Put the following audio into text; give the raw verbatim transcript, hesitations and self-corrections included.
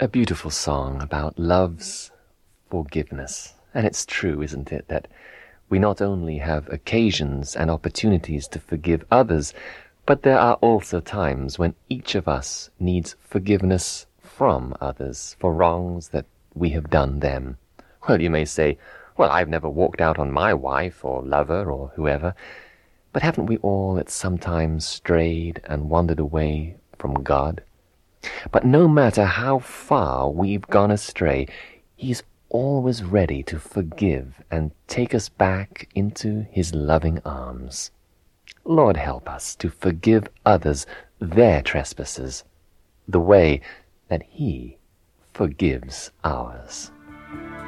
A beautiful song about love's forgiveness. And it's true, isn't it, that we not only have occasions and opportunities to forgive others, but there are also times when each of us needs forgiveness from others for wrongs that we have done them. Well, you may say, well, I've never walked out on my wife or lover or whoever, but haven't we all at some time strayed and wandered away from God? But no matter how far we've gone astray, He's always ready to forgive and take us back into His loving arms. Lord, help us to forgive others their trespasses, the way that He forgives ours.